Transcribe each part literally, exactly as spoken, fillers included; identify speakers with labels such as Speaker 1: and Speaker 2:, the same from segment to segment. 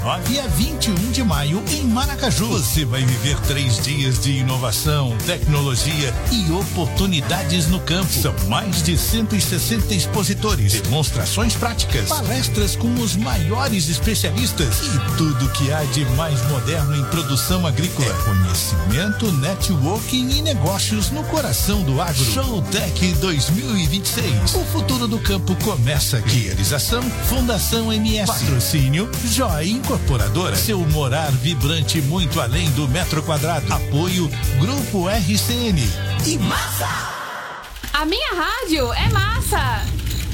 Speaker 1: nove a vinte e um de maio em Maracaju. Você vai viver três dias de inovação, tecnologia e oportunidades no campo. São mais de cento e sessenta expositores, demonstrações práticas, palestras com os maiores especialistas e tudo que há de mais moderno em produção agrícola. É conhecimento, networking e negócios no coração do agro. Showtech dois mil e vinte e seis. O futuro do campo começa aqui. Realização Fundação M S. Patrocínio Joy Incorporadora. Seu morar vibrante muito além do metro quadrado. Apoio Grupo R C N. E massa!
Speaker 2: A minha rádio é massa!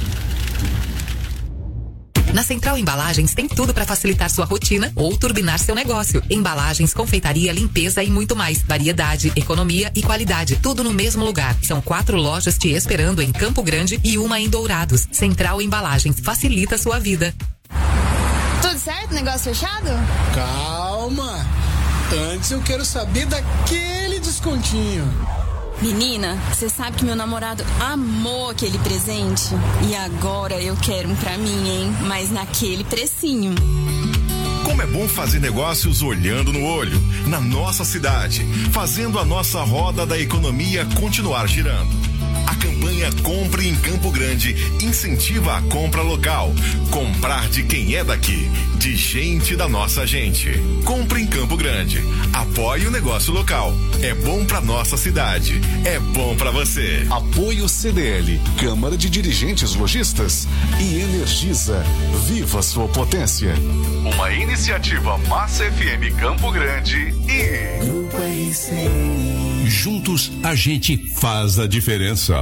Speaker 3: Na Central Embalagens tem tudo para facilitar sua rotina ou turbinar seu negócio. Embalagens, confeitaria, limpeza e muito mais. Variedade, economia e qualidade. Tudo no mesmo lugar. São quatro lojas te esperando em Campo Grande e uma em Dourados. Central Embalagens facilita sua vida.
Speaker 2: Tudo certo? Negócio fechado?
Speaker 4: Calma! Antes eu quero saber daquele descontinho.
Speaker 2: Menina, você sabe que meu namorado amou aquele presente? E agora eu quero um pra mim, hein? Mas naquele precinho.
Speaker 5: Como é bom fazer negócios olhando no olho, na nossa cidade, fazendo a nossa roda da economia continuar girando. A campanha Compre em Campo Grande incentiva a compra local. Comprar de quem é daqui, de gente da nossa gente. Compre em Campo Grande. Apoie o negócio local. É bom pra nossa cidade. É bom pra você.
Speaker 6: Apoio C D L, Câmara de Dirigentes Lojistas e Energisa. Viva sua potência.
Speaker 7: Uma iniciativa Massa F M Campo Grande e Grupo R C N.
Speaker 8: Juntos a gente faz a diferença.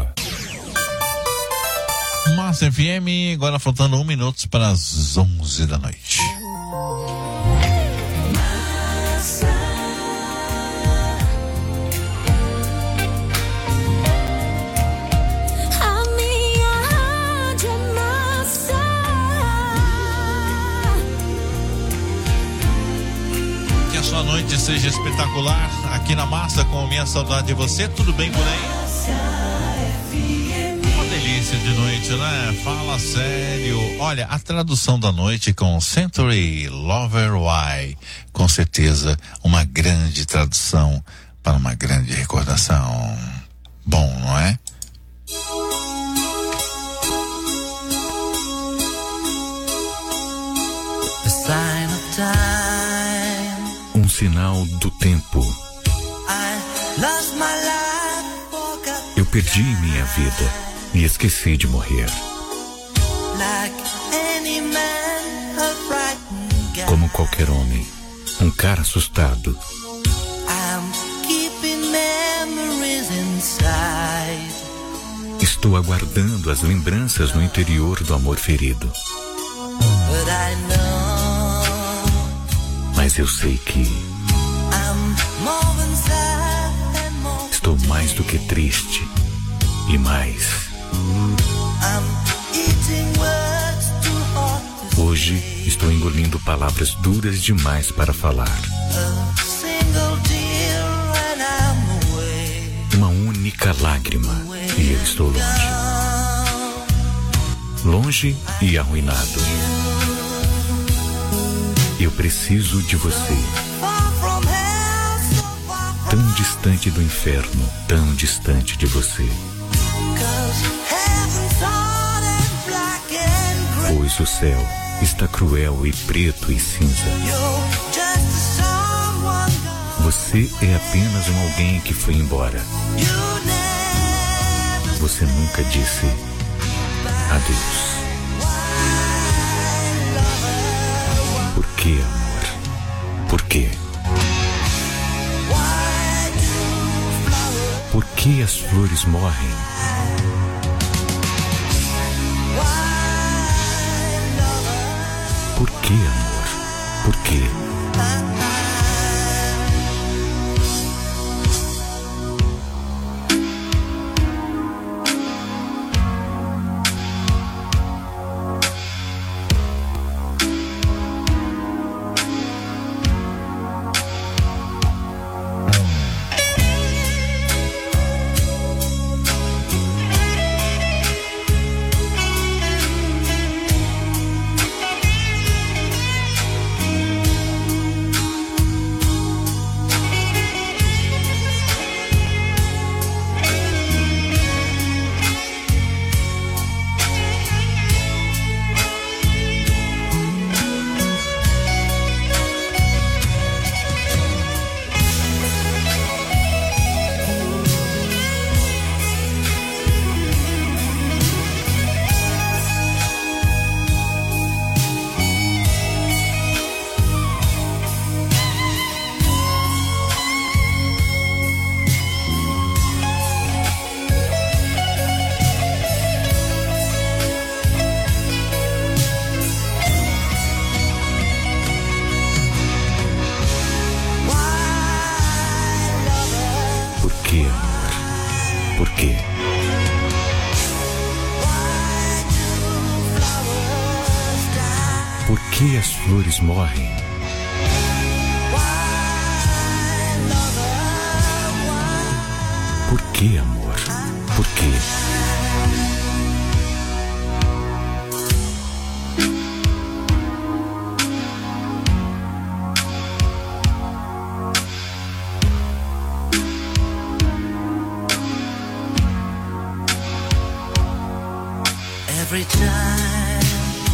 Speaker 1: Massa F M, agora faltando um minuto para as onze da noite. Que a sua noite seja espetacular aqui na Massa com a minha saudade de você. Tudo bem por aí? Delícia de noite, né? Fala sério. Olha, a tradução da noite com Century Lover Why, com certeza uma grande tradução para uma grande recordação. Bom, não é?
Speaker 9: Um sinal do tempo. Eu perdi minha vida e esqueci de morrer. Como qualquer homem, um cara assustado. Estou aguardando as lembranças no interior do amor ferido. Mas eu sei que estou mais do que triste e mais. Hoje estou engolindo palavras duras demais para falar. Uma única lágrima e eu estou longe. Longe e arruinado. Eu preciso de você. Tão distante do inferno, tão distante de você. Pois o céu está cruel e preto e cinza. Você é apenas um alguém que foi embora. Você nunca disse adeus. Por que, amor? Por quê? Por que as flores morrem? Por que, amor? Por quê? flores morrem. Por que, amor? Por quê?
Speaker 10: Every time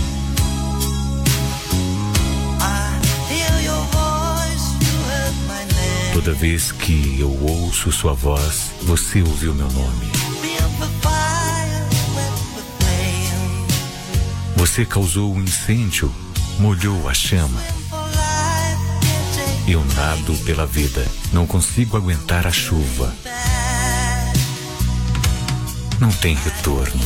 Speaker 10: I hear your voice, you heard my name.
Speaker 9: Toda vez que eu ouço sua voz, você ouviu meu nome. Você causou um incêndio, molhou a chama. Eu nado pela vida, não consigo aguentar a chuva. Não tem retorno.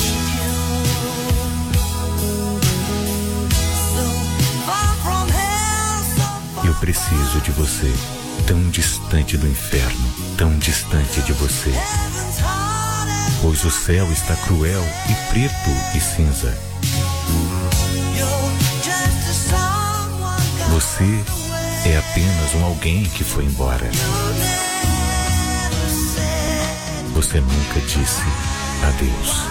Speaker 9: Eu preciso de você, tão distante do inferno, tão distante de você. Pois o céu está cruel e preto e cinza. Você é apenas um alguém que foi embora. Você nunca disse adeus.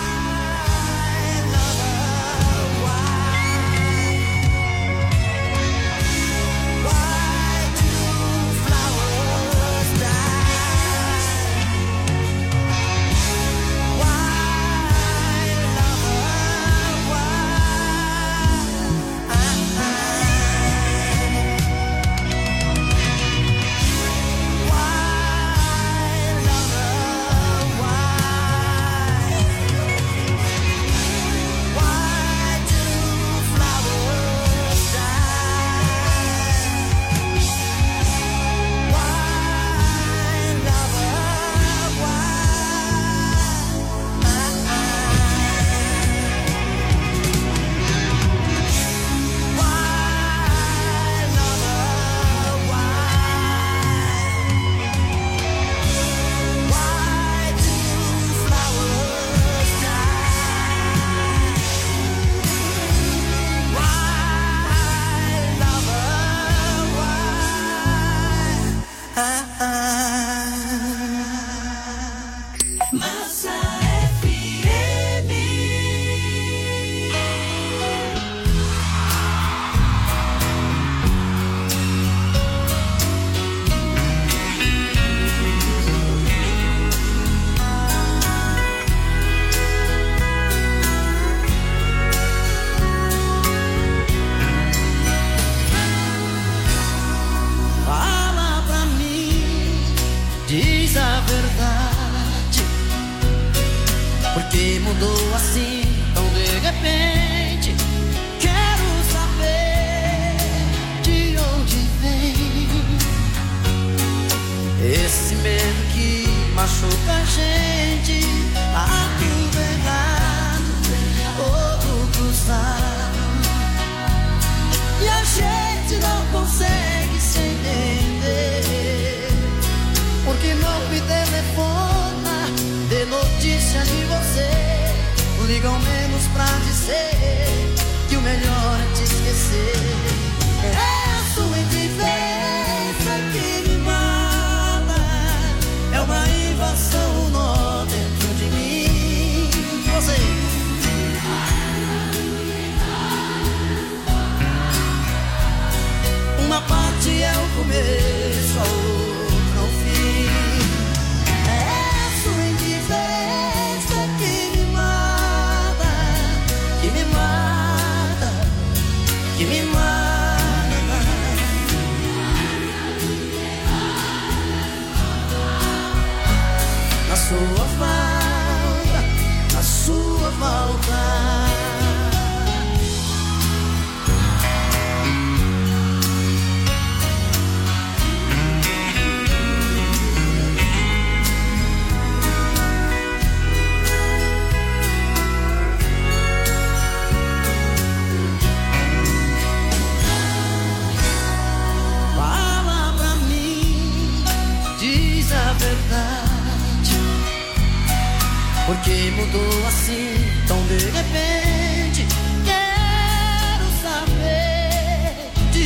Speaker 10: Porque mudou assim, tão de repente. Quero saber de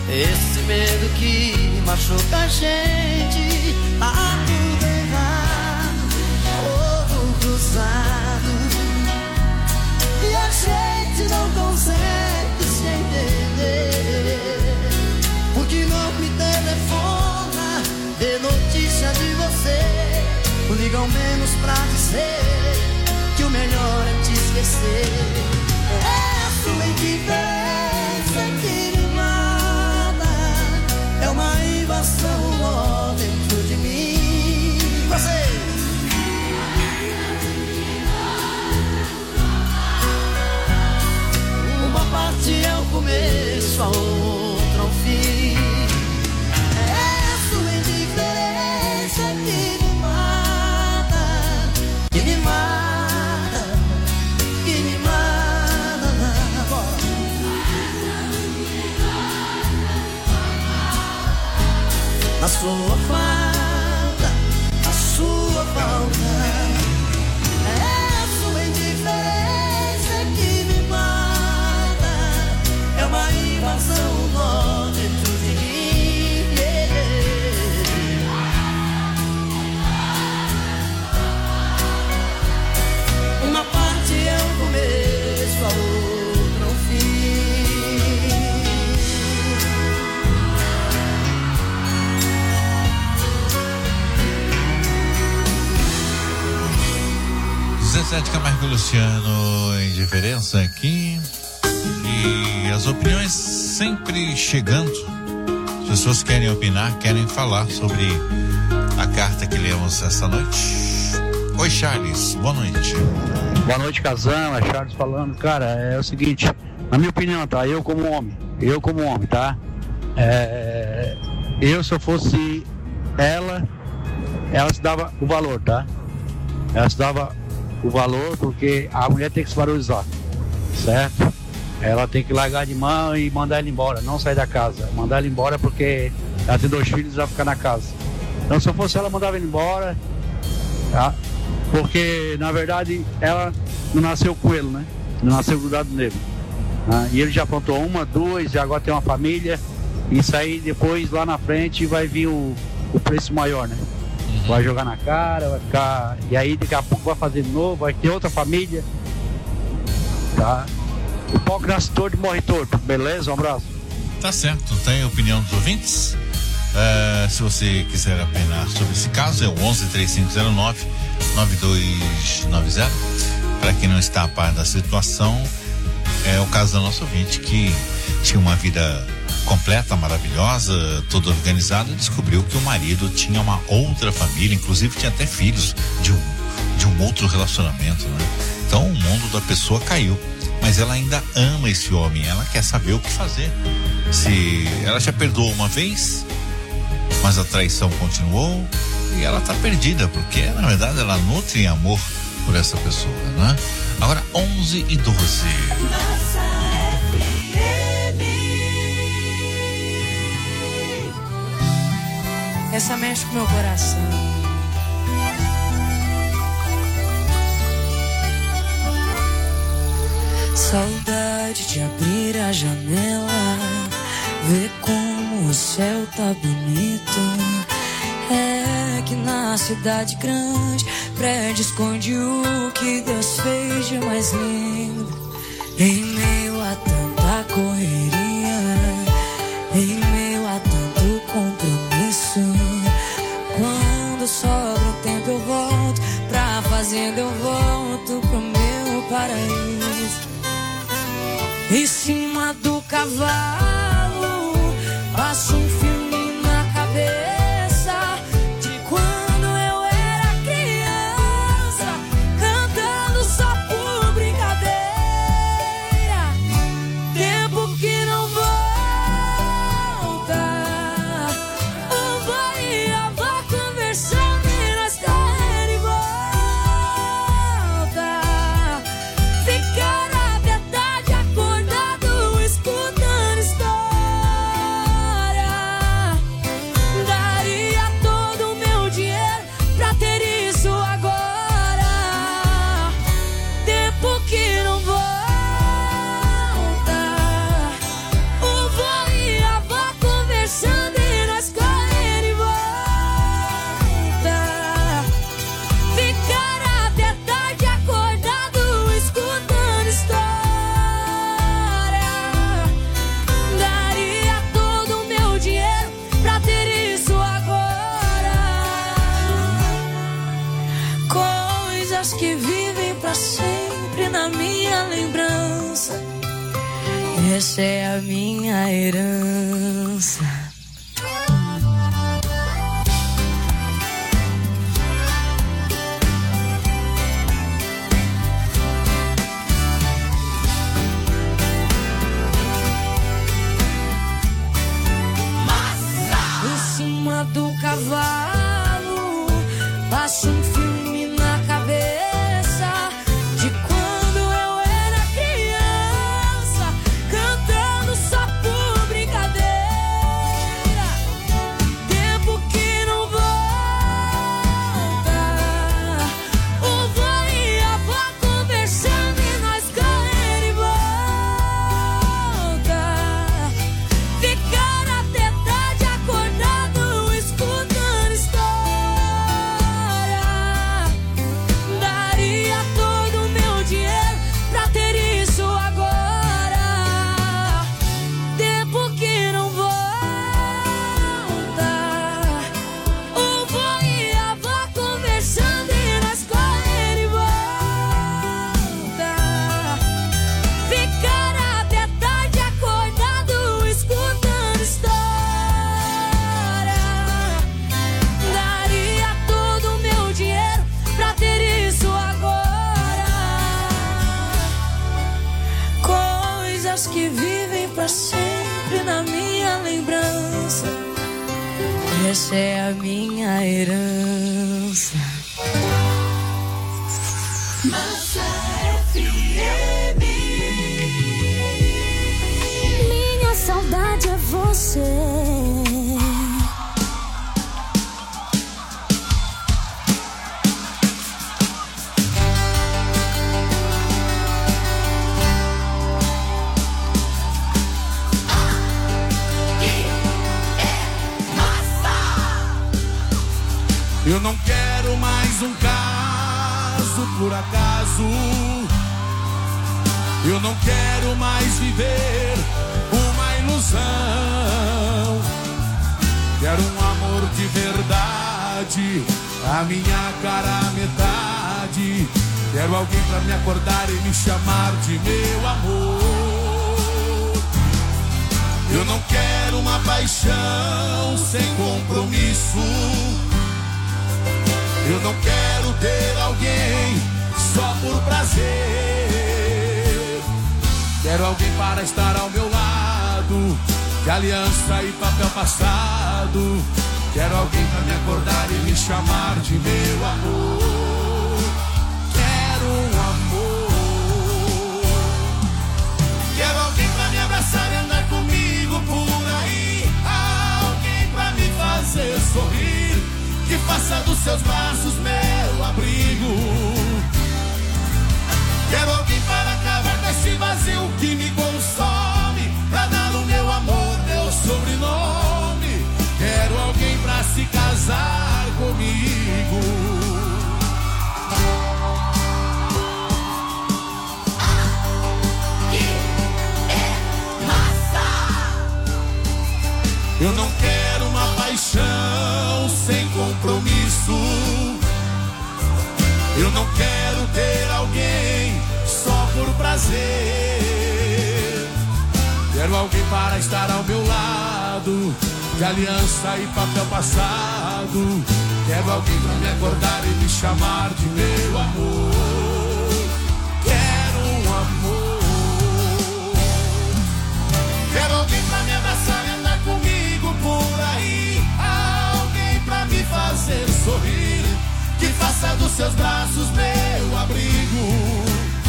Speaker 10: esse medo que machuca a gente. Tá tudo errado, ovo cruzado, e a gente não consegue se entender. Porque não me telefona, dê notícia de você, não ligam menos pra dizer que o melhor é te esquecer. É a sua indiferença que me mata, é uma invasão ó, dentro de mim. Você! Uma parte é o começo, a outra o fim. É a sua indiferença que me mata, que me mata, que me mata. A sua falta, a sua falta. É a sua indiferença que me mata, é uma invasão ó, dentro de mim. Yeah. Uma parte é o começo, a outra o fim.
Speaker 1: dezessete Camargo e Luciano, indiferença aqui. E as opiniões sempre chegando. As pessoas querem opinar, querem falar sobre a carta que lemos essa noite. Oi, Charles, boa noite.
Speaker 11: Boa noite, Casão, é Charles falando. Cara, é o seguinte, na minha opinião, tá? Eu como homem, eu como homem, tá? É, eu, se eu fosse ela, ela se dava o valor, tá? Ela se dava o valor porque a mulher tem que se valorizar, certo? Ela tem que largar de mão e mandar ela embora, não sair da casa. Mandar ela embora porque ela tem dois filhos e vai ficar na casa. Então, se eu fosse ela, mandava ela embora, tá? Porque, na verdade, ela não nasceu com ele, né? Não nasceu grudado nele. Tá? E ele já aprontou uma, duas, e agora tem uma família. Isso aí, depois, lá na frente, vai vir o, o preço maior, né? Vai jogar na cara, vai ficar... E aí, daqui a pouco vai fazer de novo, vai ter outra família. Tá? O pau que nasce torto morre torto, beleza? Um abraço.
Speaker 1: Tá certo, tem a opinião dos ouvintes. Uh, se você quiser opinar sobre esse caso, é o onze, três cinco zero nove, nove dois nove zero. Para quem não está a par da situação, é o caso da nossa ouvinte que tinha uma vida completa, maravilhosa, toda organizada, e descobriu que o marido tinha uma outra família, inclusive tinha até filhos de um, de um outro relacionamento, né? Então o mundo da pessoa caiu. Mas ela ainda ama esse homem, ela quer saber o que fazer. Se ela já perdoou uma vez, mas a traição continuou, e ela tá perdida, porque na verdade ela nutre amor por essa pessoa, né? Agora onze e doze.
Speaker 12: Essa mexe com meu coração. Saudade de abrir a janela, ver como o céu tá bonito. É que na cidade grande, prédio esconde o que Deus fez de mais lindo. Em meio a tanta correria, em meio a tanto compromisso, quando sobra um tempo eu volto pra fazenda, eu volto pro meu paraíso. Em cima do cavalo, passo um filme na cabeça de quando eu era criança, cantando só por brincadeira. Tempo que não volta, o vai e a vó conversando e nós querem volta. Ficar a verdade acordado, escutando história. essa é a minha herança. Do cavalo, passa um filme na cabeça de quando eu era criança, cantando só por brincadeira. Tempo que não volta, o vô e a avó conversando e nós correndo e volta, ficar até tarde acordado escutando história. Daria todo o meu dinheiro pra ter isso agora. Tempo que não volta, o vô e a avó conversando e nós correndo e volta, ficar até tarde acordado escutando história. Daria todo o meu dinheiro pra ter isso agora. Coisas que vivem pra sempre na minha lembrança. Essa é a minha herança. Massa F M. Minha saudade é você.
Speaker 13: Eu não quero mais um caso por acaso. Eu não quero mais viver uma ilusão. Quero um amor de verdade, a minha cara à metade. Quero alguém pra me acordar e me chamar de meu amor. Eu não quero uma paixão sem compromisso. Eu não quero ter alguém só por prazer. Quero alguém para estar ao meu lado, de aliança e papel passado. Quero alguém para me acordar e me chamar de meu amor. Quero um amor. Quero alguém para me abraçar e andar comigo por aí. Alguém para me fazer sorrir, que faça dos seus braços meu abrigo. Quero alguém para acabar com esse vazio que me consome, pra dar o meu amor, meu sobrenome. Quero alguém pra se casar comigo. Eu não quero uma paixão sem compromisso. Eu não quero ter alguém só por prazer. Quero alguém para estar ao meu lado, de aliança e papel passado. Quero alguém para me acordar e me chamar de meu amor. Quero um amor. Quero alguém para me abraçar e andar comigo por aí. Alguém pra me fazer sorrir, que faça dos seus braços meu abrigo.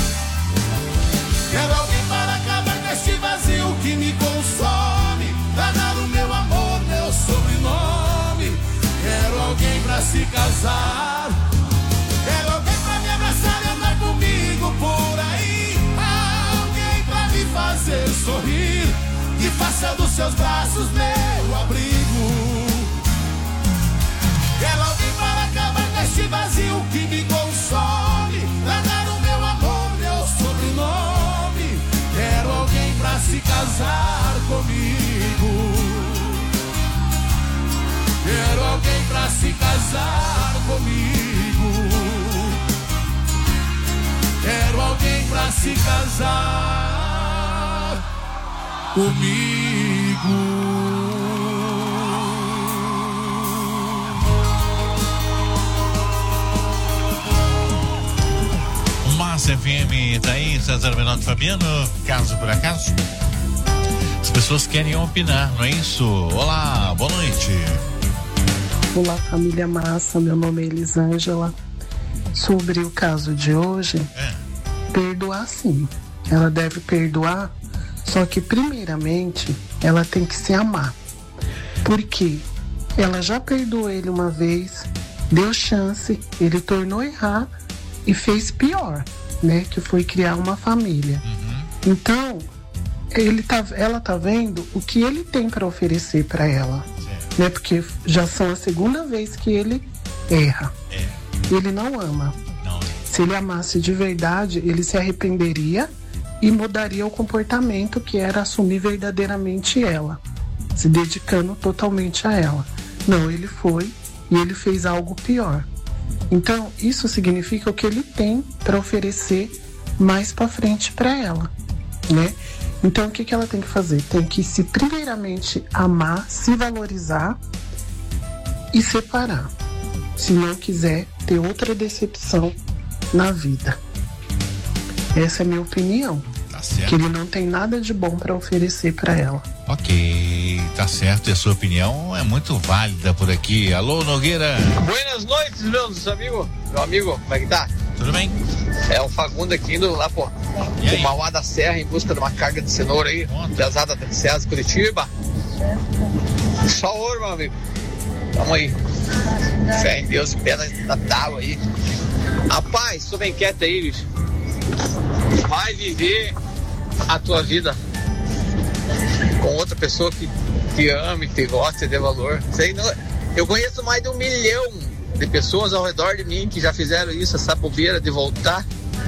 Speaker 13: Quero alguém para acabar com este vazio que me consome, pra dar o meu amor, meu sobrenome. Quero alguém pra se casar. Quero alguém pra me abraçar e andar comigo por aí. Alguém pra me fazer sorrir, que faça dos seus braços meu abrigo. Quero alguém para acabar com este vazio que me consome, pra dar o meu amor, meu sobrenome. Quero alguém pra se casar comigo. Quero alguém pra se casar comigo. Quero alguém pra se casar comigo.
Speaker 1: Massa F M, tá aí, César Menotti Fabiano, caso por acaso. As pessoas querem opinar, não é isso? Olá, boa noite.
Speaker 14: Olá, família Massa, meu nome é Elisângela. Sobre o caso de hoje, é. perdoar sim. Ela deve perdoar, só que primeiramente ela tem que se amar. Porque ela já perdoou ele uma vez, deu chance, ele tornou errar e fez pior, né? Que foi criar uma família. Uhum. Então, ele tá, ela tá vendo o que ele tem para oferecer para ela. Né? Porque já são a segunda vez que ele erra. É. Ele não ama. Não. Se ele amasse de verdade, ele se arrependeria e mudaria o comportamento, que era assumir verdadeiramente ela, se dedicando totalmente a ela. Não, ele foi e ele fez algo pior. Então, isso significa o que ele tem para oferecer mais para frente para ela, né? Então, o que, que ela tem que fazer? Tem que se primeiramente amar, se valorizar e separar. Se não quiser ter outra decepção na vida. Essa é a minha opinião.
Speaker 1: Tá certo.
Speaker 14: Que ele não tem nada de bom para oferecer para ela.
Speaker 1: Ok, tá certo. E a sua opinião é muito válida por aqui. Alô, Nogueira.
Speaker 15: Buenas noites, meus amigos. Meu amigo, como é que tá?
Speaker 1: Tudo bem?
Speaker 15: É o Fagundo aqui indo lá, pô, o Mauá da Serra, em busca de uma carga de cenoura aí, pesada da Serra Curitiba. Só ouro, meu amigo. Tamo aí. Fé em Deus, pé na tábua aí. Rapaz, tô bem quieto aí, bicho. Vai viver a tua vida com outra pessoa que te ame, que te gosta, te dê valor. Sei, não, eu conheço mais de um milhão de pessoas ao redor de mim que já fizeram isso, essa bobeira de voltar.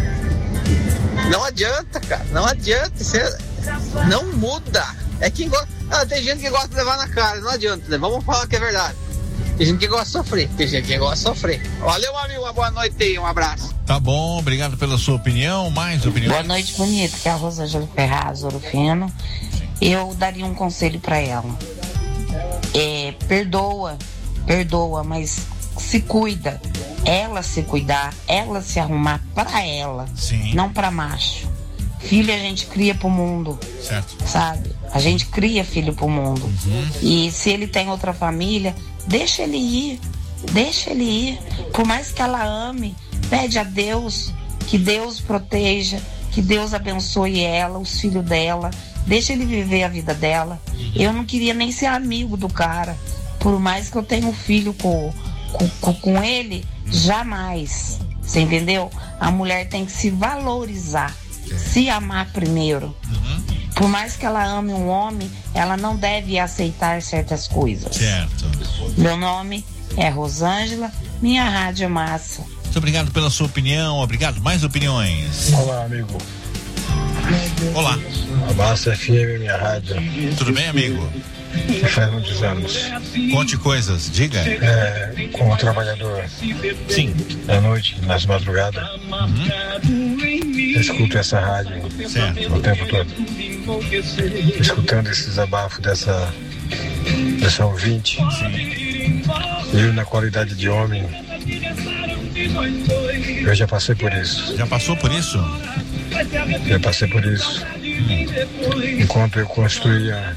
Speaker 15: Não adianta, cara, não adianta, você não muda. É quem gosta. Ah, tem gente que gosta de levar na cara, não adianta, né? Vamos falar que é verdade. Tem gente que gosta de sofrer, tem gente que gosta de sofrer. Valeu, amigo, uma boa noite aí, um abraço.
Speaker 1: Tá bom, obrigado pela sua opinião. Mais opinião.
Speaker 16: Boa noite, bonito, que é a Rosângela Ferraz, Ouro Fino. Eu daria um conselho pra ela. É, perdoa, perdoa, mas se cuida. Ela se cuidar, ela se arrumar pra ela, sim, não pra macho. Filho a gente cria pro mundo, certo? Sabe? A gente cria filho pro mundo. Uhum. E se ele tem outra família, deixa ele ir, deixa ele ir. Por mais que ela ame, pede a Deus que Deus proteja, que Deus abençoe ela, os filhos dela. Deixa ele viver a vida dela. Eu não queria nem ser amigo do cara. Por mais que eu tenha um filho com, com, com ele, jamais. Você entendeu? A mulher tem que se valorizar, se amar primeiro. Por mais que ela ame um homem, ela não deve aceitar certas coisas. Certo. Meu nome é Rosângela, minha rádio é Massa.
Speaker 1: Muito obrigado pela sua opinião, obrigado. Mais opiniões.
Speaker 17: Olá, amigo.
Speaker 1: Olá.
Speaker 17: A Massa F M, minha rádio.
Speaker 1: Tudo bem, amigo?
Speaker 17: Faz muitos anos.
Speaker 1: Conte coisas, diga.
Speaker 17: É, como trabalhador.
Speaker 1: Sim.
Speaker 17: À noite, nas madrugadas.
Speaker 1: Uhum.
Speaker 17: Escuto essa rádio, certo, o tempo todo. Escutando esse desabafo dessa, dessa ouvinte. Sim. Eu, na qualidade de homem, eu já passei por isso.
Speaker 1: Já passou por isso?
Speaker 17: Já passei por isso. Enquanto eu construía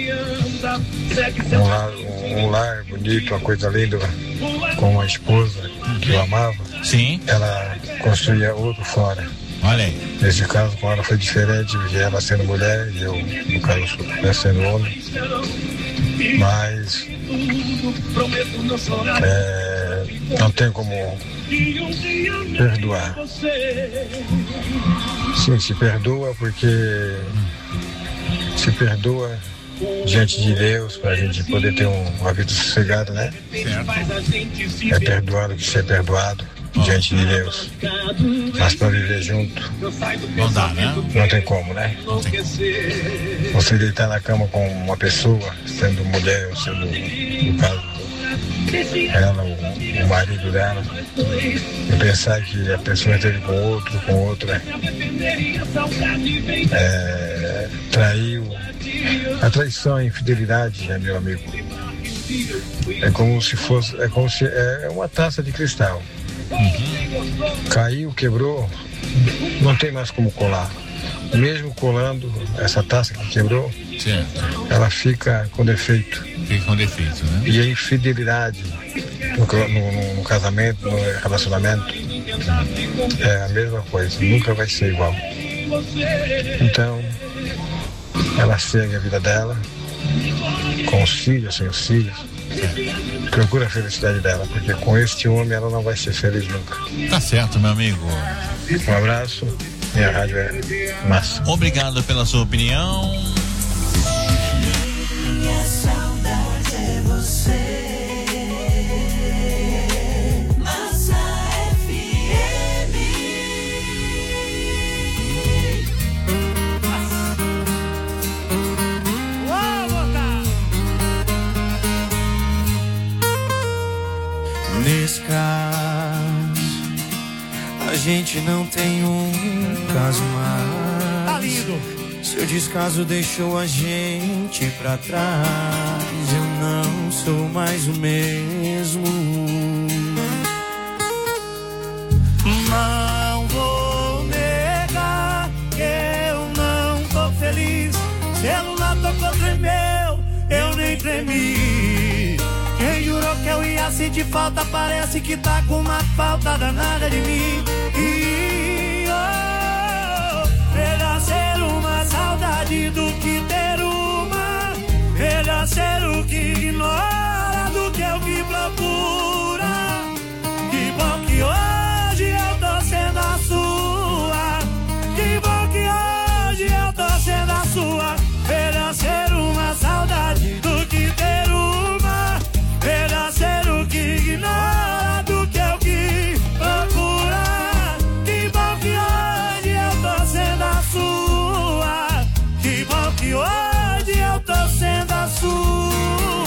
Speaker 17: um lar, um lar bonito, uma coisa linda, com uma esposa que eu amava,
Speaker 1: sim,
Speaker 17: ela construía outro fora.
Speaker 1: Olha aí.
Speaker 17: Nesse caso, com ela foi diferente, ela sendo mulher e eu, no caso, sendo homem. Mas é, não tem como perdoar. Sim, se perdoa porque se perdoa diante de Deus, para a gente poder ter um, uma vida sossegada, né? Certo. É perdoar o que ser perdoado diante de Deus. Mas para viver junto
Speaker 1: não dá, né?
Speaker 17: Não tem como, né?
Speaker 1: Não tem como.
Speaker 17: Você deitar na cama com uma pessoa, sendo mulher ou sendo, no caso, ela, o, o marido dela, e pensar que a pessoa esteve com outro, com outra, é, traiu. A traição, a infidelidade, né, meu amigo? É como se fosse, é como se é uma taça de cristal. Uhum. Caiu, quebrou, não tem mais como colar. Mesmo colando essa taça que quebrou, certo, ela fica com defeito.
Speaker 1: Fica com defeito, né?
Speaker 17: E a infidelidade no, no, no casamento, no relacionamento, é a mesma coisa, nunca vai ser igual. Então, ela segue a vida dela, com os filhos, sem os filhos, procura a felicidade dela, porque com este homem ela não vai ser feliz nunca.
Speaker 1: Tá certo, meu amigo.
Speaker 17: Um abraço, minha rádio é massa.
Speaker 1: Obrigado pela sua opinião.
Speaker 10: Minha saudade é você. Massa F M.
Speaker 18: Nesse caso, a gente não tem um caso mais.
Speaker 19: Tá lindo.
Speaker 18: Seu descaso deixou a gente pra trás. Eu não sou mais o mesmo.
Speaker 19: Não vou negar que eu não tô feliz. Celular tocou, tremeu, eu nem tremi. Quem jurou que eu ia sentir falta, parece que tá com uma falta danada de mim. E oh, melhor ser uma saudade do que ter uma. Melhor ser o que ignora do que o que procura. Que bom que hoje eu tô sendo a sua. Que bom que hoje eu tô sendo a sua. Melhor ser uma saudade do que ter uma. Melhor ser o que ignora do que o que procura. Que bom que hoje eu tô sendo a sua. Que bom que hoje eu tô sendo a sua.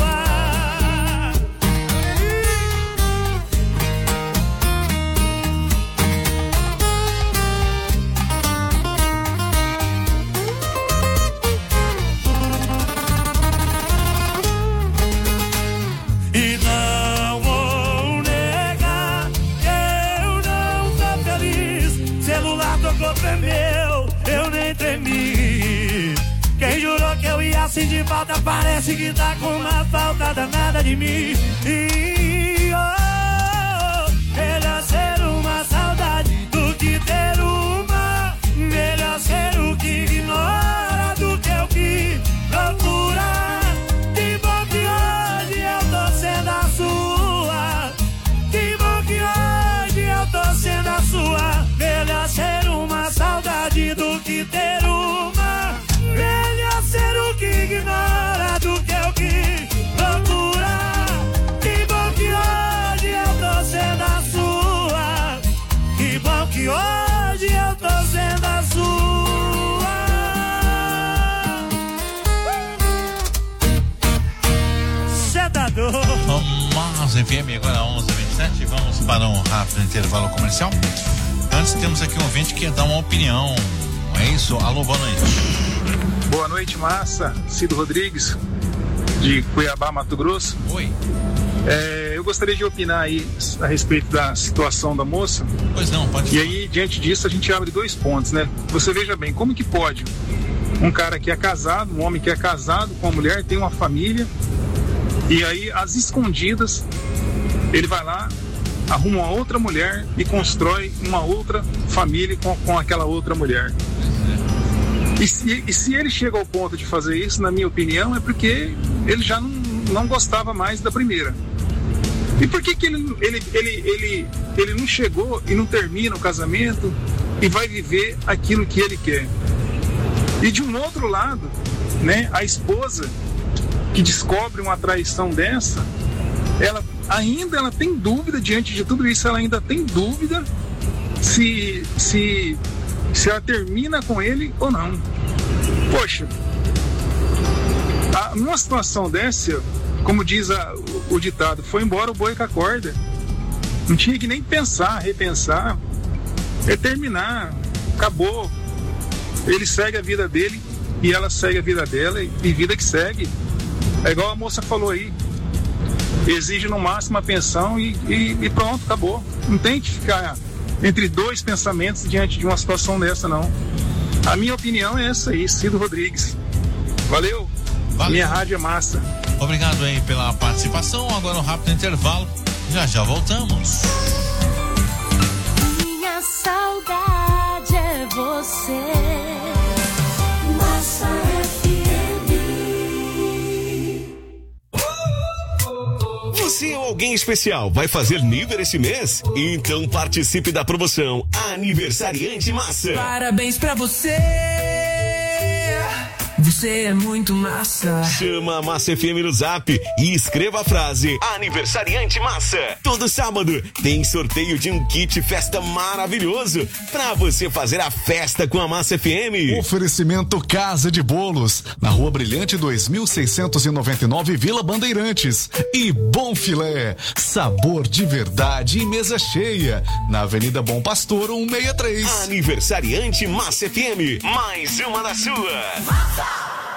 Speaker 19: E não vou negar que eu não tô feliz. Celular tocou, tremeu, eu nem tremi. Quem jurou que eu ia sentir falta, parece que tá com uma falta danada de mim. E oh, melhor ser uma saudade do que ter uma. Melhor ser o que ignora do que o que procura. Que bom que hoje eu tô sendo a sua. Que bom que hoje eu tô sendo a sua. Melhor ser uma saudade do que ter uma. Melhor ser o que ignora do que o que procura. Que bom que hoje eu tô sendo a sua. Que bom que hoje eu tô sendo a sua. Sentador.
Speaker 1: Mas F M agora onze e vinte e sete. Vamos para um rápido intervalo comercial. Antes temos aqui um ouvinte que quer dar uma opinião. É isso? Alô, boa noite.
Speaker 20: Boa noite, massa. Cido Rodrigues, de Cuiabá, Mato Grosso.
Speaker 1: Oi.
Speaker 20: É, eu gostaria de opinar aí a respeito da situação da moça.
Speaker 1: Pois não, pode
Speaker 20: E
Speaker 1: falar.
Speaker 20: aí, diante disso, a gente abre dois pontos, né? Você veja bem, como que pode um cara que é casado, um homem que é casado com uma mulher, tem uma família, e aí, às escondidas, ele vai lá, arruma uma outra mulher e constrói uma outra família com, com aquela outra mulher. E se, e se ele chega ao ponto de fazer isso, na minha opinião, é porque ele já não, não gostava mais da primeira. E por que que ele, ele, ele, ele, ele não chegou e não termina o casamento e vai viver aquilo que ele quer? E de um outro lado, né, a esposa que descobre uma traição dessa, ela ainda ela tem dúvida, diante de tudo isso, ela ainda tem dúvida se, se, se ela termina com ele ou não. Poxa, a, numa situação dessa, como diz a, o, o ditado, foi embora o boi com a corda. Não tinha que nem pensar, repensar, é terminar, acabou. Ele segue a vida dele e ela segue a vida dela e, e vida que segue. É igual a moça falou aí, exige no máximo a pensão e, e, e pronto, acabou. Não tem que ficar entre dois pensamentos diante de uma situação dessa, não. A minha opinião é essa aí, Cido Rodrigues. Valeu, Valeu. Minha rádio é massa.
Speaker 1: Obrigado aí pela participação. Agora um rápido intervalo, já já voltamos.
Speaker 12: Minha saudade é você. Massa F M.
Speaker 21: Você ou alguém especial vai fazer nível esse mês? Então participe da promoção Aniversariante Massa.
Speaker 22: Parabéns pra você. Você é muito massa.
Speaker 21: Chama a Massa F M no Zap e escreva a frase Aniversariante Massa. Todo sábado tem sorteio de um kit festa maravilhoso pra você fazer a festa com a Massa F M.
Speaker 6: Oferecimento Casa de Bolos, na Rua Brilhante dois mil seiscentos e noventa e nove, Vila Bandeirantes. E Bom Filé, sabor de verdade e mesa cheia, na Avenida Bom Pastor cento e sessenta e três.
Speaker 21: Aniversariante Massa F M, mais uma da sua. Massa!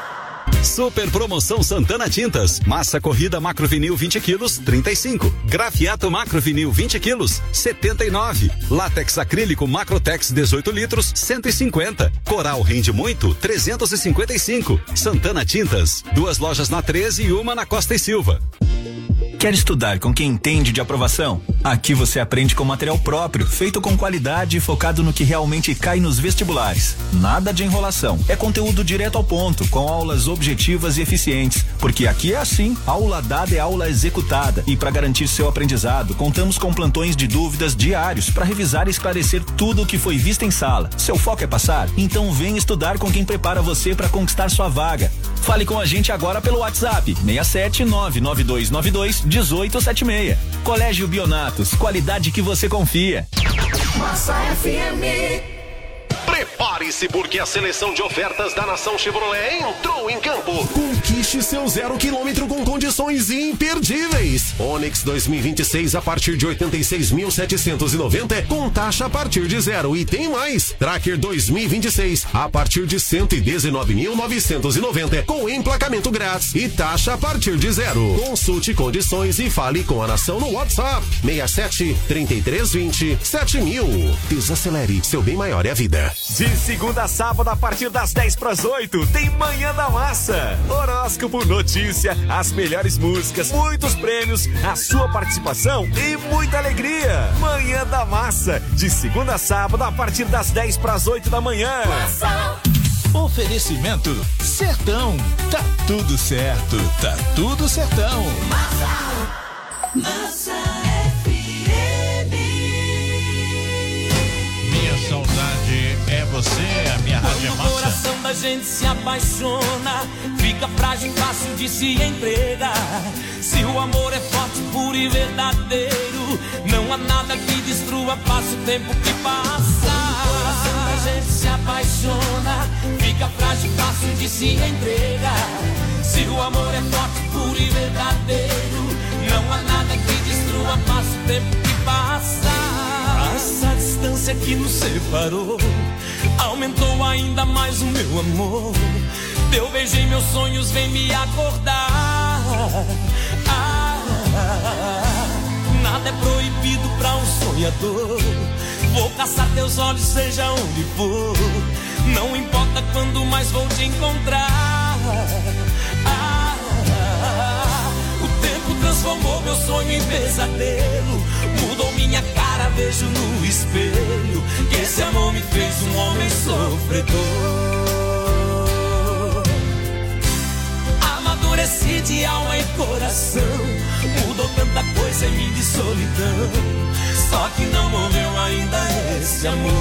Speaker 23: Super promoção Santana Tintas. Massa corrida macrovinil vinte quilos, trinta e cinco. Grafiato macrovinil vinte quilos, setenta e nove. Látex acrílico Macrotex dezoito litros, cento e cinquenta. Coral rende muito, trezentos e cinquenta e cinco. Santana Tintas. Duas lojas na treze e uma na Costa e Silva.
Speaker 24: Quer estudar com quem entende de aprovação? Aqui você aprende com material próprio, feito com qualidade e focado no que realmente cai nos vestibulares. Nada de enrolação. É conteúdo direto ao ponto, com aulas objetivas e eficientes. Porque aqui é assim, aula dada é aula executada. E para garantir seu aprendizado, contamos com plantões de dúvidas diários para revisar e esclarecer tudo o que foi visto em sala. Seu foco é passar? Então vem estudar com quem prepara você para conquistar sua vaga. Fale com a gente agora pelo WhatsApp seis sete nove nove dois nove dois um oito sete seis. Colégio Bionatos, qualidade que você confia.
Speaker 21: Massa F M. Prepare-se porque a seleção de ofertas da Nação Chevrolet entrou em campo. Conquiste seu zero quilômetro com condições imperdíveis. Onix dois mil e vinte e seis a partir de oitenta e seis mil setecentos e noventa com taxa a partir de zero. E tem mais. Tracker dois mil e vinte e seis a partir de cento e dezenove mil novecentos e noventa com emplacamento grátis e taxa a partir de zero. Consulte condições e fale com a Nação no WhatsApp seis sete, trinta e três, vinte, sete mil. Desacelere, seu bem maior é a vida.
Speaker 25: De segunda a sábado, a partir das dez para as oito, tem Manhã da Massa. Horóscopo, notícia, as melhores músicas, muitos prêmios, a sua participação e muita alegria. Manhã da Massa, de segunda a sábado, a partir das dez para as oito da manhã.
Speaker 1: Massa. Oferecimento Sertão. Tá tudo certo, tá tudo sertão. Massa. Massa. Saudade é você, a minha rádio é massa.
Speaker 22: Quando o coração da gente se apaixona, fica frágil, fácil de se entregar. Se o amor é forte, puro e verdadeiro, não há nada que destrua, passa o tempo que passa. Quando o coração da gente se apaixona, fica frágil, fácil de se entregar. Se o amor é forte, puro e verdadeiro, não há nada que destrua, passa o tempo que passa. Essa distância que nos separou aumentou ainda mais o meu amor. Teu beijo em meus sonhos vem me acordar. Ah, nada é proibido pra um sonhador. Vou caçar teus olhos seja onde for. Não importa quando mais vou te encontrar. Ah, o tempo transformou meu sonho em pesadelo. Mudou minha cara, vejo no espelho que esse amor me fez um homem sofredor. Amadureci de alma e coração, mudou tanta coisa em mim de solidão. Só que não morreu ainda esse amor.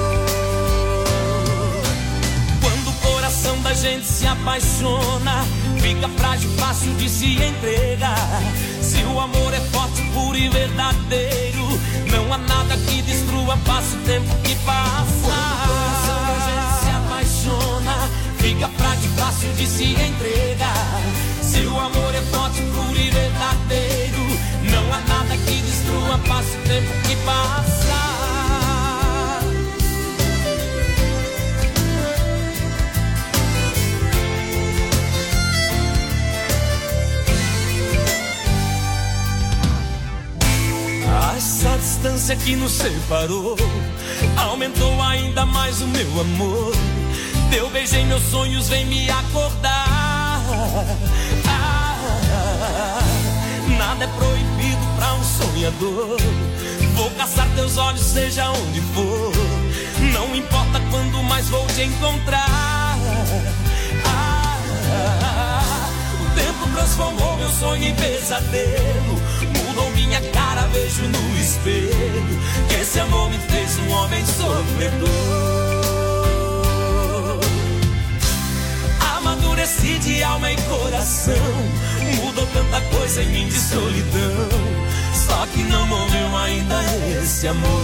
Speaker 22: Quando o coração da gente se apaixona, fica frágil, fácil de se entregar. Se o amor é forte, puro e verdadeiro, não há nada que destrua, passa o tempo que passa. Quando o coração da gente se apaixona, fica frágil, fácil de se entregar. Se o amor é forte, puro e destrua, passa o tempo que passa. Essa distância que nos separou aumentou ainda mais o meu amor. Teu beijo em meus sonhos vem me acordar. Ah, nada é proibido pra um sonhador. Vou caçar teus olhos seja onde for. Não importa quando mais vou te encontrar. Ah, o tempo transformou meu sonho em pesadelo. Mudou minha cara, vejo no espelho que esse amor me fez um homem sofredor. Amadureci de alma e coração, mudou tanta coisa em mim de solidão. Só que não morreu ainda esse amor.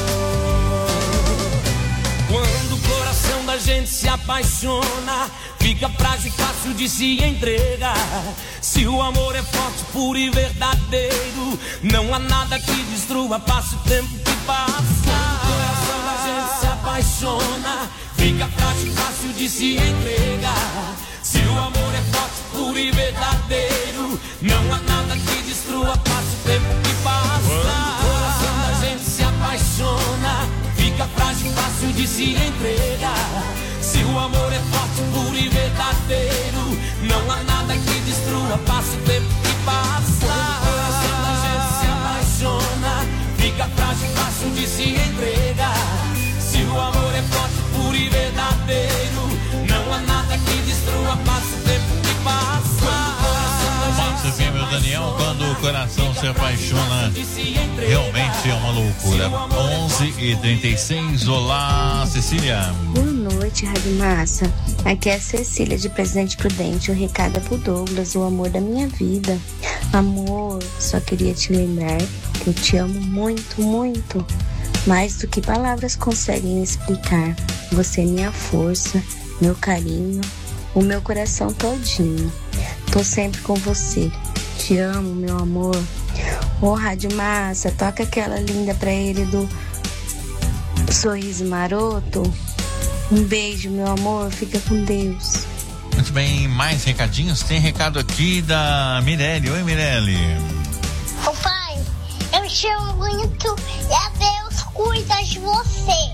Speaker 22: Quando o coração da gente se apaixona, fica frágil e fácil de se entregar. Se o amor é forte, puro e verdadeiro, não há nada que destrua, passa o tempo que passa. Quando o coração da gente se apaixona, fica frágil e fácil de se entregar. Se o amor é forte, puro e verdadeiro, não há nada que destrua, passa o tempo que passa. Quando o coração da gente se apaixona, fica frágil e fácil de se entregar. Se o amor é forte, puro e verdadeiro, não há nada que destrua, passa o tempo que passa. Quando o coração da gente se apaixona, fica frágil e fácil de se entregar. Se o amor é forte, puro e verdadeiro, não há nada que destrua, passa o tempo que passa.
Speaker 1: Passa aqui, meu Daniel, quando o coração se apaixona, realmente é uma loucura. onze e trinta e seis, olá, Cecília.
Speaker 2: Boa noite, Rádio Massa. Aqui é a Cecília de Presidente Prudente. O recado é pro Douglas, o amor da minha vida. Amor, só queria te lembrar que eu te amo muito, muito. Mais do que palavras conseguem explicar. Você é minha força, meu carinho, o meu coração todinho. Tô sempre com você. Te amo, meu amor. Ô, Rádio Massa, toca aquela linda pra ele do Sorriso Maroto. Um beijo, meu amor. Fica com Deus.
Speaker 1: Muito bem, mais recadinhos. Tem recado aqui da Mirelle. Oi, Mirelle.
Speaker 3: Ô, pai, eu te amo muito e a Deus cuida de você.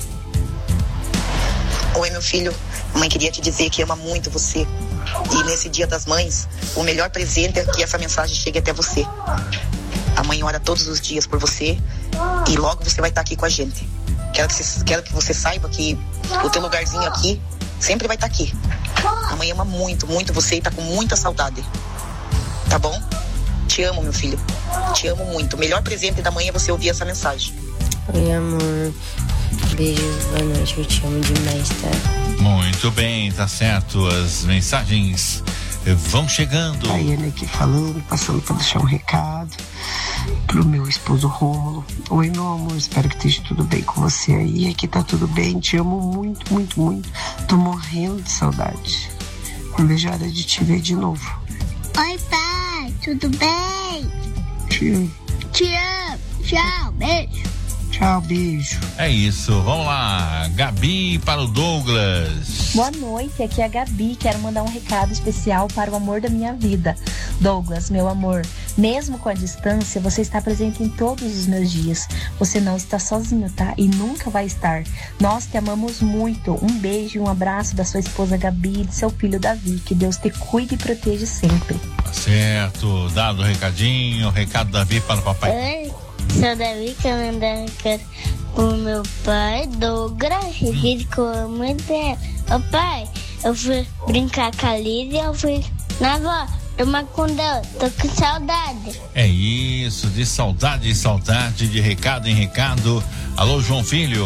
Speaker 4: Oi, meu filho. A mãe queria te dizer que ama muito você. E nesse Dia das Mães, o melhor presente é que essa mensagem chegue até você. A mãe ora todos os dias por você e logo você vai estar aqui com a gente. Quero que você, quero que você saiba que o teu lugarzinho aqui sempre vai estar aqui. A mãe ama muito, muito você e tá com muita saudade. Tá bom? Te amo, meu filho. Te amo muito. O melhor presente da mãe é você ouvir essa mensagem.
Speaker 2: Oi, amor. Beijos, boa noite. Eu te amo demais, tá?
Speaker 1: Muito bem, tá certo. As mensagens vão chegando.
Speaker 14: Tayane aqui falando, passando para deixar um recado pro meu esposo Rômulo. Oi, meu amor, espero que esteja tudo bem com você aí. Aqui tá tudo bem, te amo muito, muito, muito. Tô morrendo de saudade. Não vejo a hora de te ver de novo.
Speaker 3: Oi, pai, tudo bem?
Speaker 14: Te amo.
Speaker 3: Te amo. Tchau, beijo.
Speaker 14: Tchau, beijo.
Speaker 1: É isso, vamos lá. Gabi para o Douglas.
Speaker 5: Boa noite, aqui é a Gabi. Quero mandar um recado especial para o amor da minha vida. Douglas, meu amor, mesmo com a distância, você está presente em todos os meus dias. Você não está sozinho, tá? E nunca vai estar. Nós te amamos muito. Um beijo e um abraço da sua esposa Gabi e do seu filho Davi. Que Deus te cuide e proteja sempre.
Speaker 1: Tá certo, dado o recadinho, recado Davi para o papai.
Speaker 3: Oi. Sou Davi, que eu mandando pro meu pai, Douglas, que eu amo dela. Ô pai, eu fui brincar com a Lídia, eu fui na avó, tomar com Deus, tô com saudade.
Speaker 1: É isso, de saudade em saudade, de recado em recado. Alô, João Filho.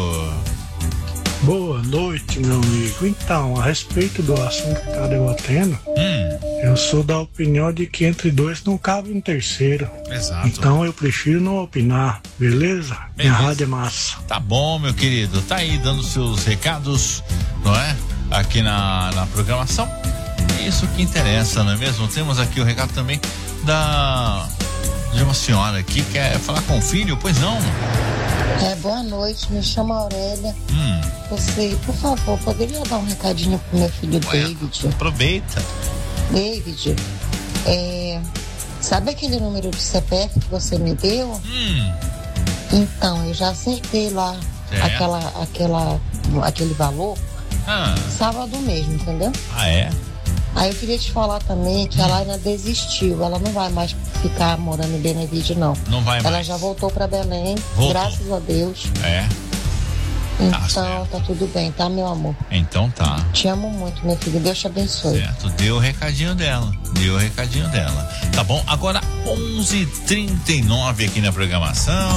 Speaker 7: Boa noite, meu amigo. Então, a respeito do assunto que tá debatendo, hum. eu sou da opinião de que entre dois não cabe um terceiro.
Speaker 1: Exato.
Speaker 7: Então eu prefiro não opinar, beleza? beleza? Minha rádio é massa.
Speaker 1: Tá bom, meu querido. Tá aí dando seus recados, não é? Aqui na, na programação. É isso que interessa, não é mesmo? Temos aqui o recado também da
Speaker 8: de uma senhora aqui que quer falar com o filho, pois não?
Speaker 9: É, boa noite, me chamo Aurélia.
Speaker 8: Hum.
Speaker 9: Você, por favor, poderia dar um recadinho pro meu filho
Speaker 8: Ué,
Speaker 9: David?
Speaker 8: Aproveita.
Speaker 9: David, é, sabe aquele número de C P F que você me deu?
Speaker 8: Hum.
Speaker 9: Então, eu já acertei lá aquela, aquela, aquele valor
Speaker 8: ah.
Speaker 9: sábado mesmo, entendeu?
Speaker 8: Ah, é?
Speaker 9: Aí eu queria te falar também que ela ainda desistiu, ela não vai mais ficar morando em Benevídeo, não.
Speaker 8: Não vai mais.
Speaker 9: Ela já voltou pra Belém,
Speaker 8: Voltou.
Speaker 9: graças a Deus.
Speaker 8: É.
Speaker 9: Então, tá, tá tudo bem, tá, meu amor?
Speaker 8: Então tá.
Speaker 9: Te amo muito, meu filho, Deus te abençoe.
Speaker 8: Certo, deu o recadinho dela, deu o recadinho dela. Tá bom, agora onze e trinta e nove aqui na programação.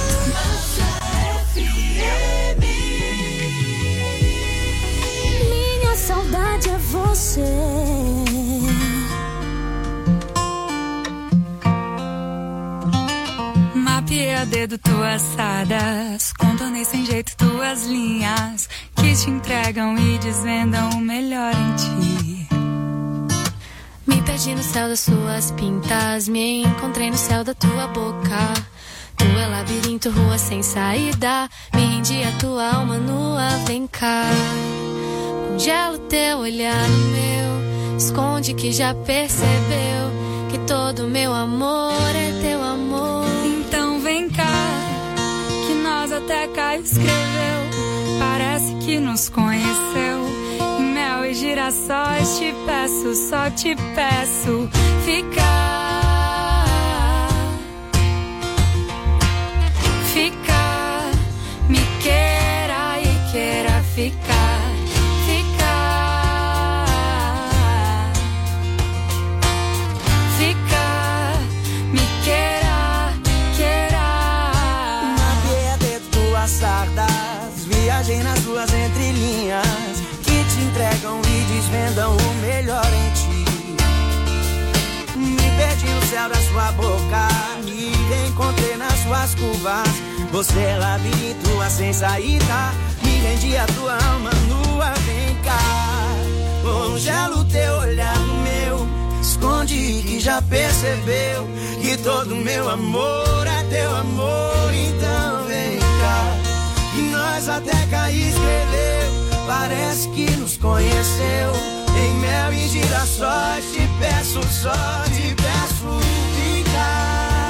Speaker 12: Minha saudade é você.
Speaker 11: Mapeei a dedo tuas sadas, contornei sem jeito tuas linhas que te entregam e desvendam o melhor em ti.
Speaker 13: Me perdi no céu das suas pintas, me encontrei no céu da tua boca. Tu é labirinto, rua sem saída, me rendi a tua alma nua, vem cá. Congela o teu olhar no meu, esconde que já percebeu que todo meu amor é teu amor.
Speaker 11: Então vem cá, que nós até cá escreveu, parece que nos conheceu. Em mel e girassóis te peço, só te peço ficar. Ficar, me queira e queira ficar. Ficar, ficar, me queira, queira.
Speaker 18: Mapeei a dedo tuas sardas, viajei nas tuas entrelinhas que te entregam e desvendam o melhor em ti. Me perdi no céu da sua boca, me reencontrei nas suas curvas. Você é labirinto, a sem saída, me rendi a tua alma nua, vem cá. Congela o teu olhar no meu, esconde que já percebeu que todo meu amor é teu amor. Então vem cá, que nós até cá escreveu, parece que nos conheceu. Em mel e girassóis te peço, só te peço ficar.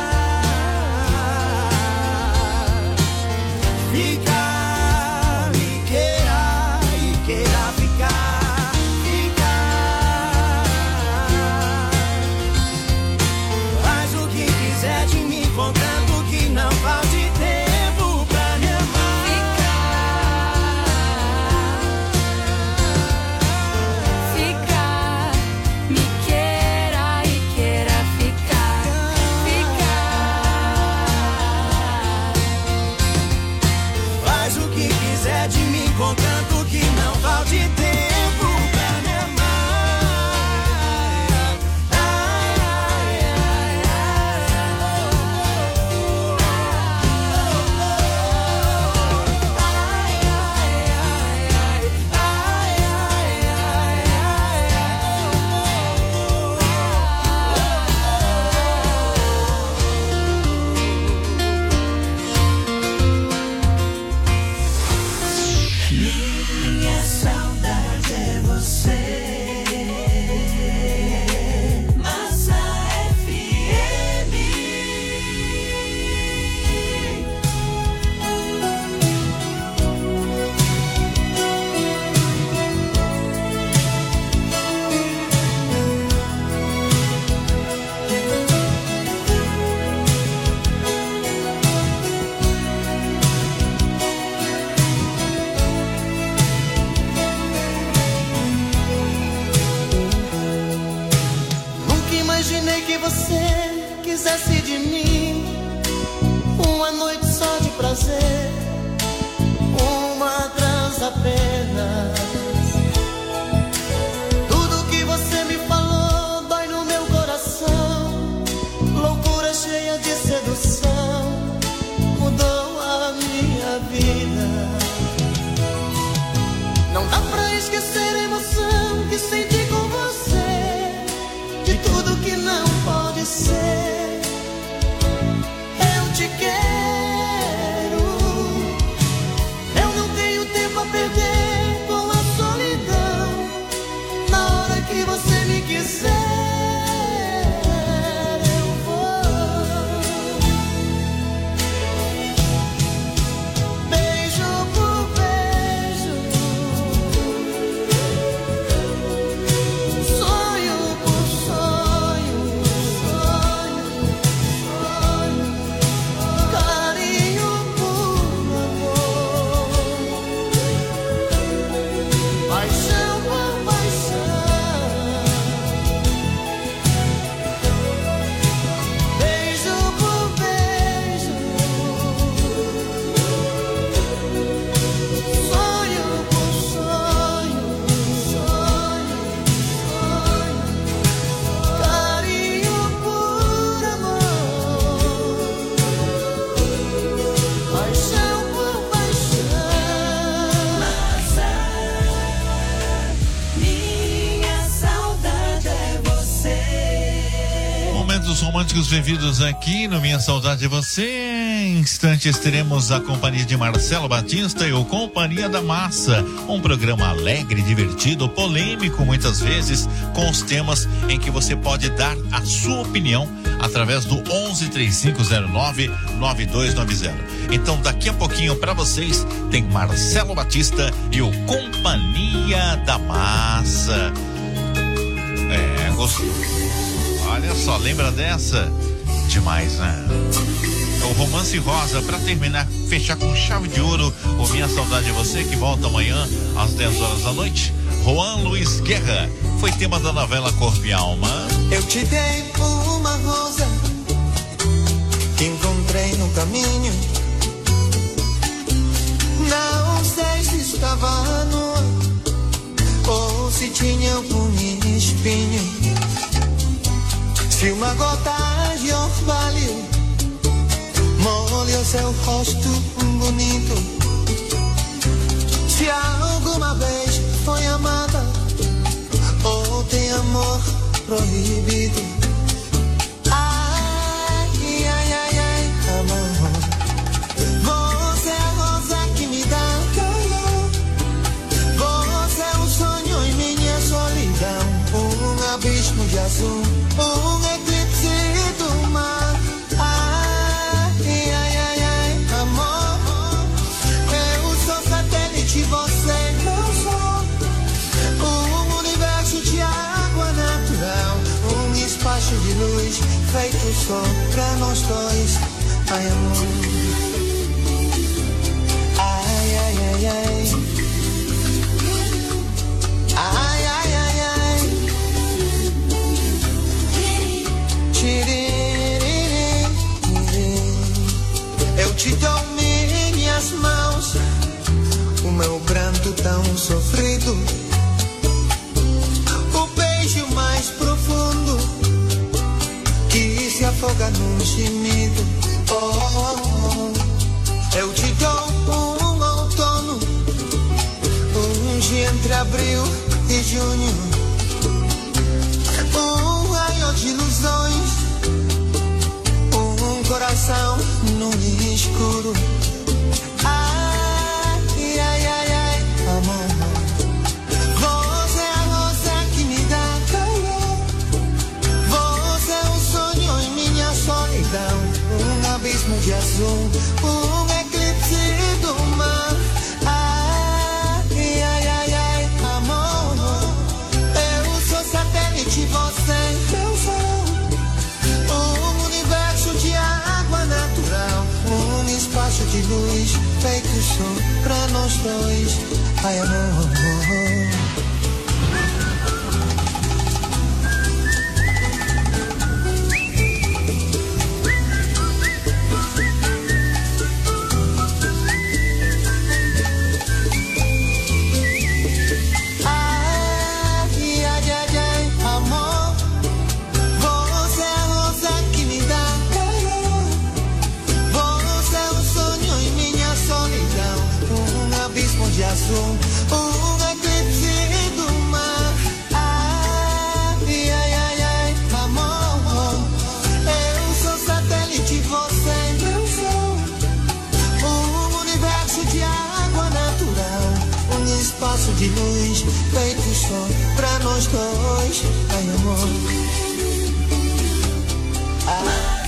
Speaker 18: Ficar, me queira e queira ficar. Ficar, faz o que quiser de mim, contanto que não falte tempo pra me amar.
Speaker 11: Ficar, me queira e queira ficar. Ficar,
Speaker 18: faz o que quiser de mim, contanto que não falte tempo pra me amar. Ai, ai, ai, minha saudade é você. Massa F M. Nunca imaginei que você quisesse de mim uma noite só de prazer, uma trança apenas. Tudo que você me falou dói no meu coração. Loucura cheia de sedução mudou a minha vida. Não dá pra esquecer a emoção que senti com você, de tudo que não pode ser.
Speaker 8: momentos românticos vividos aqui no Minha Saudade de Você. Em instantes teremos a companhia de Marcelo Batista e o Companhia da Massa. Um programa alegre, divertido, polêmico muitas vezes, com os temas em que você pode dar a sua opinião através do onze, três cinco zero nove, nove dois nove zero. Então daqui a pouquinho para vocês tem Marcelo Batista e o Companhia da Massa. É, gostou. Olha só, lembra dessa? Demais, né? É o Romance Rosa, pra terminar, fechar com chave de ouro, o Minha Saudade de Você, que volta amanhã às dez horas da noite. Juan Luiz Guerra, foi tema da novela Corpo e Alma.
Speaker 10: Eu te dei uma rosa que encontrei no caminho. Não sei se estava nua ou se tinha um espinho. Se uma gota de orvalho molha o seu rosto bonito, se alguma vez foi amada ou tem amor proibido. Ai, ai, ai, ai, amor, você é a rosa que me dá calor. Você é um sonho em minha solidão, um abismo de azul, um eclipse do mar. Ai, ai, ai, ai, amor, eu sou satélite, você não sou. Um universo de água natural, um espaço de luz feito só pra nós dois. Ai, amor, ai, ai, ai, ai, ai, ai, ai, ai. Eu te dou minhas mãos, o meu pranto tão sofrido, o beijo mais profundo que se afoga num gemido. Oh, oh, oh. Eu te dou um outono, um dia entre abril e junho, um raio de ilusões, um coração no escuro. Ai, ai, ai, ai, amor, você é a rosa que me dá calor. Você é um sonho em minha solidão, um abismo de azul, um eclipse do mar. Ai, ai, ai, ai, amor, eu sou satélite, você eu sou. Um universo de água natural, um espaço de luz feito só pra nós dois. Ai, amor, de azul, um eclipse do mar. Ai, ai, ai, ai, amor, eu sou satélite, você eu sou. Um universo de água natural, um espaço de luz feito só pra nós dois. Ai, amor, ai.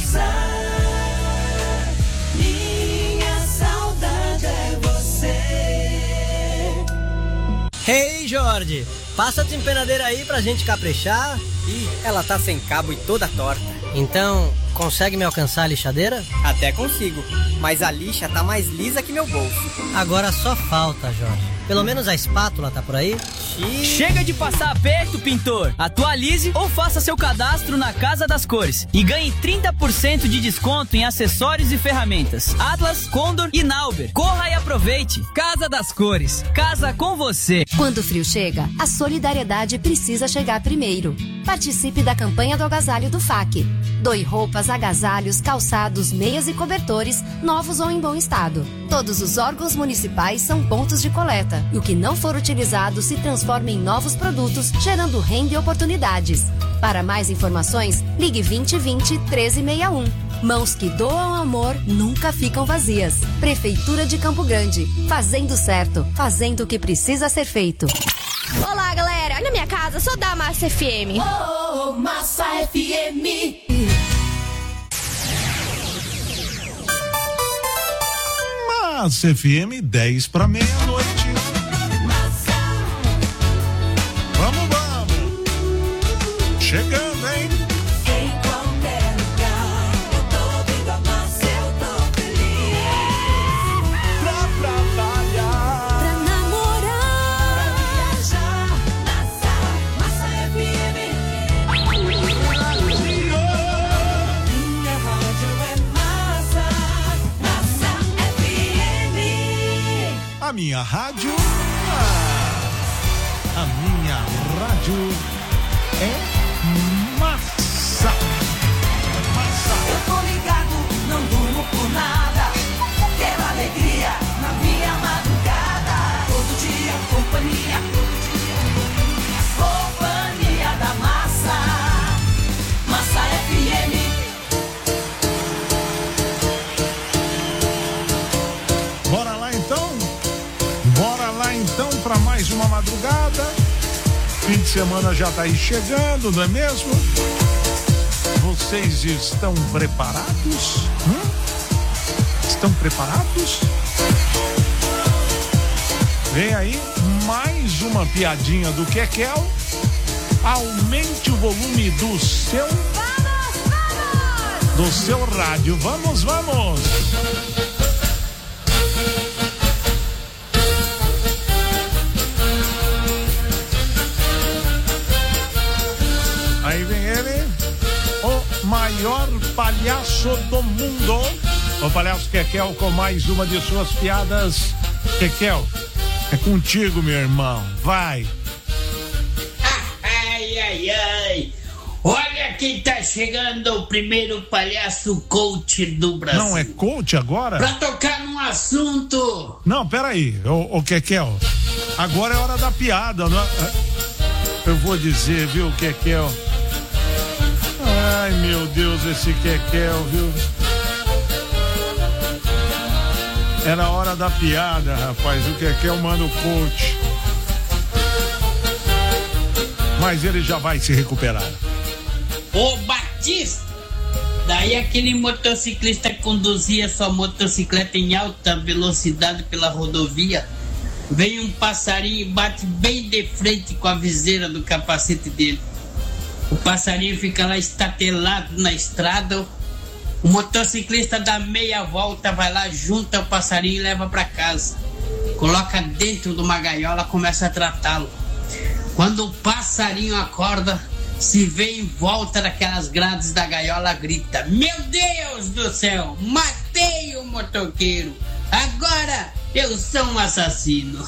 Speaker 15: Hey, Jorge, passa a desempenadeira aí pra gente caprichar. Ih, ela tá sem cabo e toda torta. Então, consegue me alcançar a lixadeira? Até consigo, mas a lixa tá mais lisa que meu bolso. Agora só falta, Jorge. Pelo menos a espátula tá por aí? Xiii.
Speaker 16: Chega de passar aperto, pintor. Atualize ou faça seu cadastro na Casa das Cores e ganhe trinta por cento de desconto em acessórios e ferramentas. Atlas, Condor e Nauber. Corra e aproveite. Casa das Cores. Casa com você.
Speaker 17: Quando o frio chega, a solidariedade precisa chegar primeiro. Participe da campanha do agasalho do F A C. Doe roupas, agasalhos, calçados, meias e cobertores, novos ou em bom estado. Todos os órgãos municipais são pontos de coleta. E o que não for utilizado se transforma em novos produtos, gerando renda e oportunidades. Para mais informações, ligue vinte vinte, treze sessenta e um. Mãos que doam amor nunca ficam vazias. Prefeitura de Campo Grande. Fazendo certo, fazendo o que precisa ser feito.
Speaker 6: Olá, galera. Na minha casa, sou da Massa F M.
Speaker 12: Oh, Massa F M.
Speaker 1: Massa F M, dez para meia-noite. Vamos, vamos. Chegando, hein?
Speaker 12: Em qualquer lugar, eu tô vendo a massa, eu tô feliz.
Speaker 1: Pra trabalhar,
Speaker 12: pra namorar, pra viajar. Massa, Massa F M. Minha rádio é massa, Massa F M.
Speaker 1: A minha rádio, a minha rádio é massa. Massa.
Speaker 12: Eu tô ligado, não durmo por nada. Quero alegria na minha madrugada. Todo dia, companhia. Companhia da massa. Massa F M.
Speaker 1: Bora lá então? Bora lá então para mais uma madrugada. Fim de semana já tá aí chegando, não é mesmo? Vocês estão preparados? Hum? Estão preparados? Vem aí mais uma piadinha do Kekel. Aumente o volume do seu...
Speaker 12: Vamos, vamos!
Speaker 1: Do seu rádio. Vamos, vamos! Aí vem ele, o maior palhaço do mundo, o palhaço Kekel, com mais uma de suas piadas. Kekel, é contigo, meu irmão, vai.
Speaker 19: Ai, ai, ai, olha quem tá chegando, o primeiro palhaço coach do Brasil.
Speaker 1: Não é coach agora?
Speaker 19: Pra tocar num assunto.
Speaker 1: Não, peraí, o, o Kekel, agora é hora da piada, não é? Eu vou dizer, viu, Kekel? Ai, meu Deus, esse Kekel, viu? Era hora da piada, rapaz. O Kekel manda o coach. Mas ele já vai se recuperar.
Speaker 19: Ô, Batista! Daí aquele motociclista conduzia sua motocicleta em alta velocidade pela rodovia. Vem um passarinho e bate bem de frente com a viseira do capacete dele. O passarinho fica lá estatelado na estrada. O motociclista dá meia volta, vai lá, junta o passarinho e leva para casa. Coloca dentro de uma gaiola, começa a tratá-lo. Quando o passarinho acorda, se vê em volta daquelas grades da gaiola, grita: meu Deus do céu, matei o motoqueiro. Agora eu sou um assassino.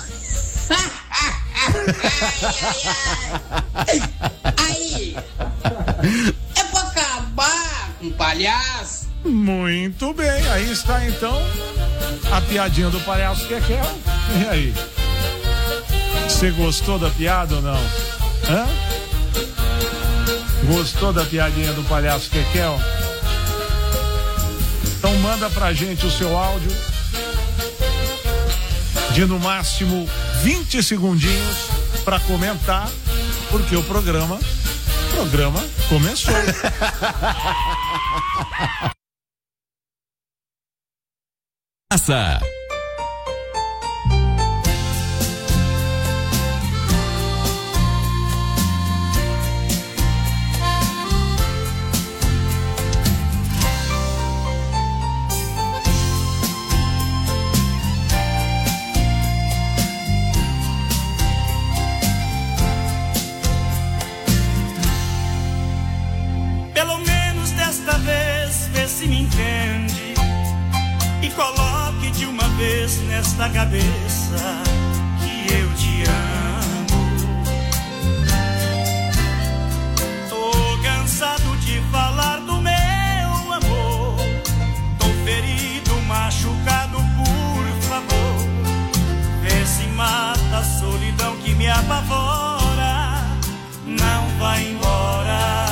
Speaker 19: Ai, ai, ai. Aí é pra acabar com o palhaço.
Speaker 1: Muito bem, aí está então a piadinha do palhaço Kekel. E aí? Você gostou da piada ou não? Hã? Gostou da piadinha do palhaço Kekel? Então manda pra gente o seu áudio de no máximo vinte segundinhos para comentar, porque o programa, o programa começou.
Speaker 21: Massa.
Speaker 10: Pelo menos desta vez, vê se me entende e coloque de uma vez nesta cabeça que eu te amo. Tô cansado de falar do meu amor, tô ferido, machucado, por favor. Vê se mata a solidão que me apavora, não vai embora.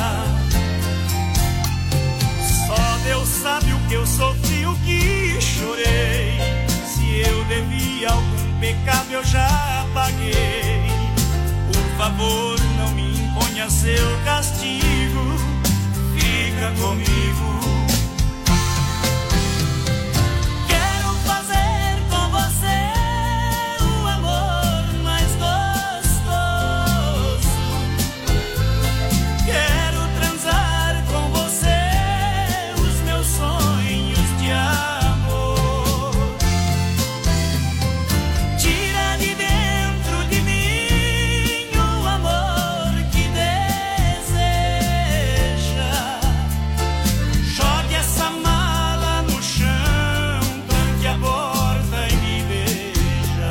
Speaker 10: seu castigo, fica comigo. Quero fazer com você o amor mais gostoso. Quero transar com você os meus sonhos de amor. Tira de dentro de mim o amor que deseja. Jogue essa mala no chão, tranque a porta e me beija.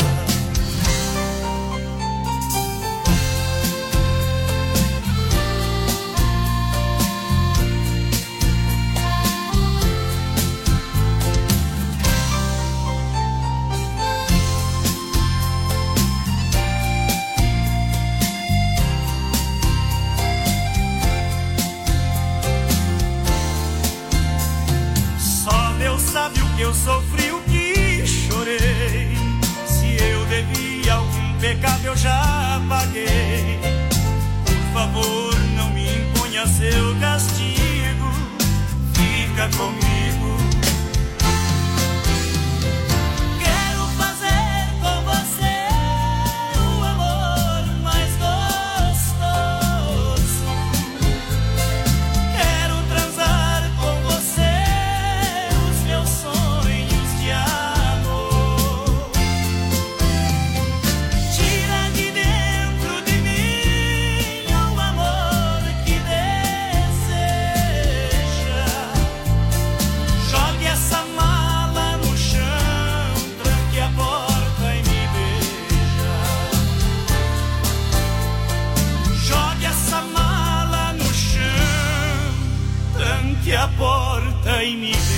Speaker 10: Só Deus sabe o que eu sofri, o que chorei. Se eu devia algum pecado eu já paguei. Por favor, não me imponha seu castigo, fica comigo. Quero fazer com você o amor mais gostoso. Quero transar com você os meus sonhos de amor. Tira de dentro de mim o amor que deseja. Jogue essa mala no chão, tranque a porta e me beija. Jogue essa mala no chão, tranque a porta e me beija.